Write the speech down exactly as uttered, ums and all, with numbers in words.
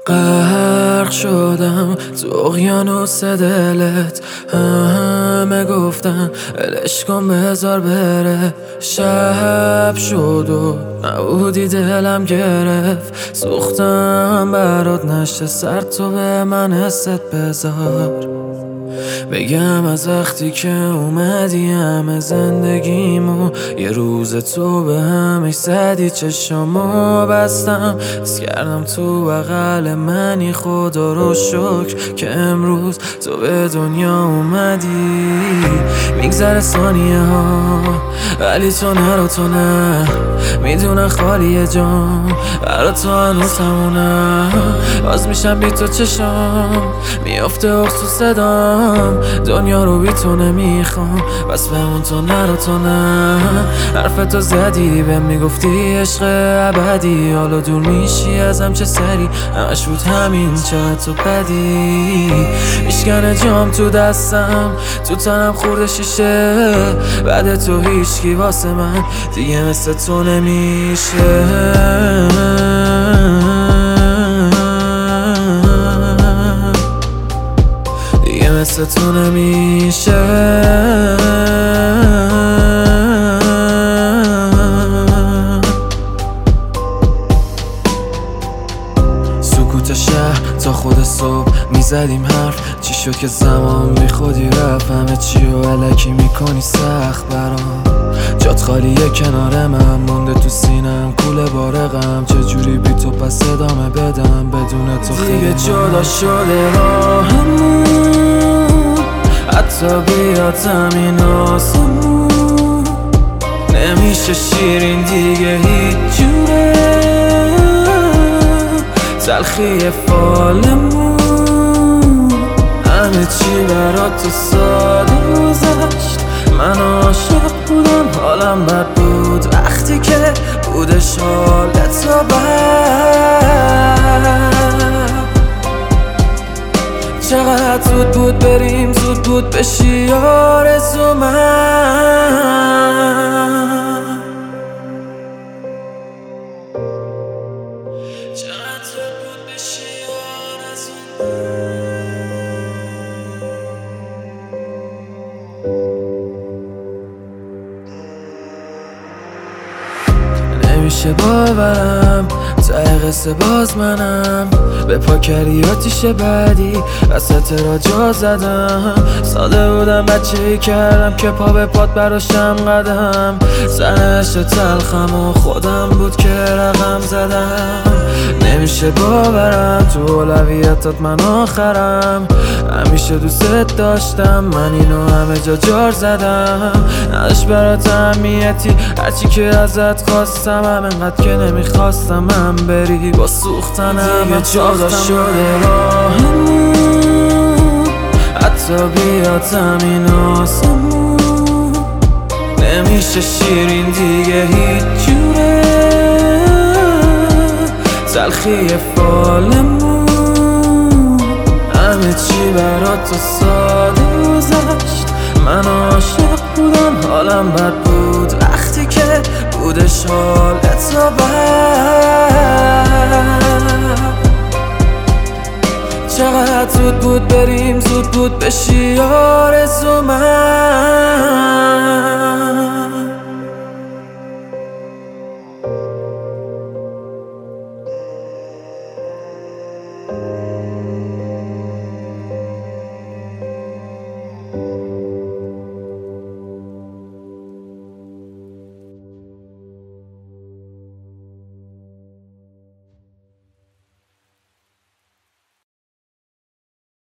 غرق شدم تو اقیانوس دلت، همه گفتن ولش کن بذار بره. شب شد و نبودی دلم گرفت، سوختم برات نشته سر تو به من حست بذار. بگم از وقتی که اومدی همه زندگیمو، یه روز تو به همش زدی چشمو بستم، حس کردم تو بغل منی. خدا رو شکر که امروز تو به دنیا اومدی. میگذره ثانیه ها ولی تو نرو تو نه، میدونم خالیه جام برا تو هنوز همونم. باز میشم بی تو چشام میافته اخسو صدام، دنیا رو بی تو نمیخوام بس بمون تو نرو تو نه. حرف تو زدی بهم میگفتی عشق ابدی، حالا دور میشی ازم چه سری، همش بود همین چقدر تو بدی. میشکنه جام تو دستم تو تنم خورده شیشه، بعد تو هیچکی واسه من دیگه مثل تو نمیشه. دیگه مثل تو نمیشه. سکوت شهر تا خود صبح میزدیم حرف، چی شد که زمان بی خودی رفت، همه چی رو علکی میکنی سخت برام. جات خالیه کنار من مونده تو سینم کوله بارقم، چجوری بی تو پس ادامه بدم بدون تو خیلی دیگه جدا شده راهمون، حتی بیاد زمین آسمون نمیشه شیرین دیگه هیچ جوره. تلخی فالمون همه چی برات تو ساده گذشت، من عاشق بودم حالم بد بود وقتی که بودش حالت تو بد. چقدر زود بود بریم زود بود بشی آرزو من. چقدر زود بود بشی آرزو من. نمیشه باورم ته قصه باز منم، به پا کردی آتیش بعدی وسط را جا زدم. ساده بودم بچه‌ای کردم که پا به پات براشم قدم، سرش تلخم و خودم بود که رقم زدم. نمیشه باورم تو اولویتات من آخرم، همیشه دوست داشتم من اینو همه جا جار زدم. نداشت برات اهمیتی هرچی که ازت خواستم، هم انقدر که نمیخواستم من بری با سوختنم دیگه جدا شده راهمون، حتی بیاد زمین آسمون نمیشه شیرین دیگه هیچ جوره. تلخی فالمون همه چی برات تو ساده گذشت، من عاشق بودم حالم بد بود وقتی که بودش حالت تو بد. چقدر زود بود بریم زود بود بشی آرزو من.